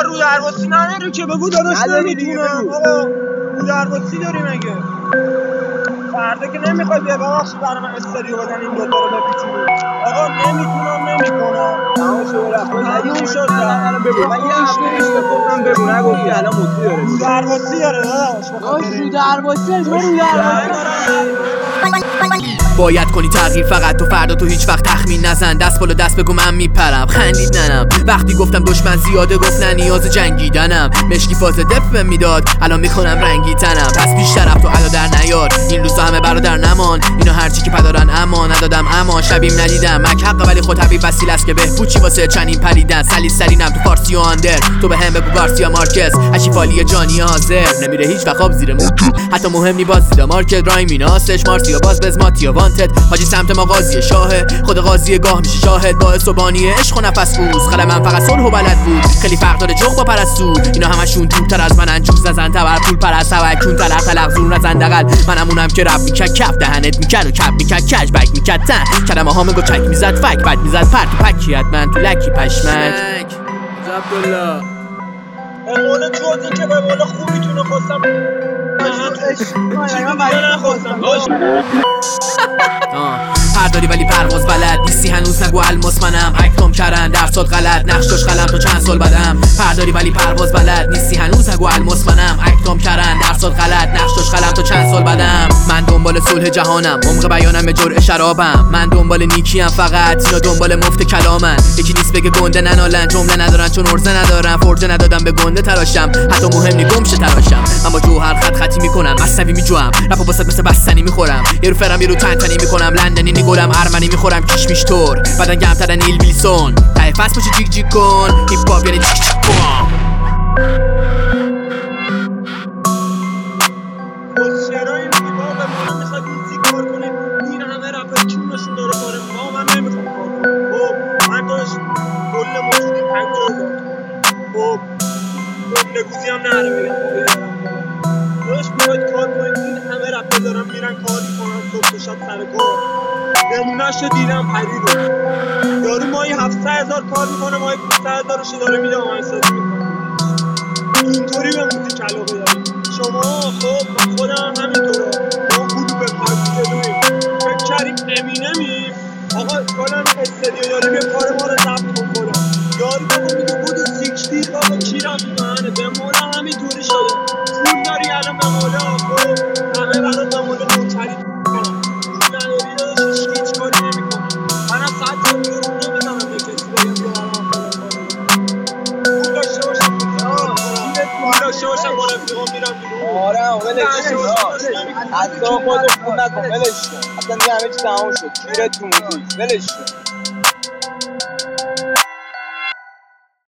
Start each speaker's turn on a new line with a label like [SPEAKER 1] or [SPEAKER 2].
[SPEAKER 1] رو درواسی نداری که بگو داداش نمیتونم. آقا رو درواسی داری مگه؟ فردا که نمیخوای بیا ببخشید برای من استریو بزن این دوتا رو بپیچونی. آقا نمیتونم نمیکنم. تموم شد الان بگو. من یه هفته پیش گفتم بگو نگفتی الان موتی داره. رو درواسی داره داداش بخاطر
[SPEAKER 2] رو درواسی تو رو درواسی
[SPEAKER 3] باید کنی تغییر فقط تو فردا تو هیچ وقت تخمین نزن دست بالا دست بگو من میپرم خندید ننم وقتی گفتم دشمن زیاده گفت نه نیاز جنگیدنم مشکی فاز دف میداد الان میکنم رنگی تنم پس بیشتر رفت و علا در نیار این روزا همه برادر نمان اینا هرچی که پدارن اما ندادم اما شبیم ندیدم مک حق ولی خود حبیب وسیله است که بهبود چی واسه چنین پریدن سلیس سرینم تو فارسی و آندر تو به هم بگو گارسیا مارکز اشیفالی جانی حاضر نمیره هیچ وقت زیر موت حتی مهم نی باز زیر مارکت رایم ناسش مارسیا باز بزماتیا وانتد حاجی سمت ما قاضی شاهه خود قاضی گاه میشه شاهد باعث و بانی عشق و نفس بوز خلم من فقط صلح و بلد بود خیلی فرق داره جغ با پرستو اینا همشون دورتر از منن جوز نزن تبر پول پرست توکون تلق تلق زور نزن دقل منمونم که رپ میکرد کف دهنت میکرد و کپ میکرد کج بک میکرد تن کلمه ها میگو چک میزد فک بد میزد پرت و پکیت من تو لکی پشمک
[SPEAKER 1] عبدالله امونه جوزی که به مال خوبیتونه خواستم
[SPEAKER 3] پرداری ولی پرواز بلد نیستی هنوز نگو الماس منم اکتام کردن درسات غلط نقشاش قلم تو چند سال بدم پرداری ولی پرواز بلد نیستی هنوز نگو الماس منم اکتام کردن درسات غلط نقشاش قلم تو چند سال بدم من دنبال صلح جهانم عمق بیانم به جرعه شرابم من دنبال نیکیم فقط اینا دنبال مفت کلامن یکی نیست بگه گنده ننالن جمله ندارن چون ارزه ندارن فرجه ندادم به گنده تراشم حتی مهم نی گمشه تراشم اما جوهر خط خطی میکنم مصنوی میجوام رپو واسط مثل بستنی میخورم یه رو فرم یه رو تنتنی میکنم لندنی نگولم ارمنی میخورم کیش میش تور بدن گرمترن نیل ویلسون ته فصل باشه جیک جیک کن هیپ هاپ یعنی جیک جیک کن
[SPEAKER 1] چرایی میگی بابا ما نمیخواد موزیک کار کنیم این همه رپر چونشون داره کاره ما من نمیخوام کار کنم خب من داشت کل موجودی 50,000 خب جمله‌گوزی هم نره بگم داشت باید کار کنیم این همه رپر دارن میرن کار میکنن صبح تا شب سر کار نمونهش رو دیدم پریدو یارو ماهی 700,000 کار میکنه ماهی 500,000 داره میده آهنگسازی میکنه اینطوری به موزیک علاقه داریم شما خب من خودم همینطورا ما گروه به پرسی جلویم فکر کردیم امینمیم آقا کلا استدیو داریم یه کار ما رو ضبط کن کلا یارو بابا میگه بودو سیکشتیر بابا کیرم میمهنه به مولا همینطوری شده پول داری الان به مولا خب همه برات به مولا نوکری کنم پول نداری داشت هیچ کاری نمی کنم من از ساعت تا بیرون نمیزنم به کسی بگم بیا برام پول داشته باشم داشته باشم با رفیقام میرم بیرون
[SPEAKER 4] آره حتی خودت خون نکن ولش کن اصلا دیگه همه چی تمام شد کیرت تو موزیک ولش کن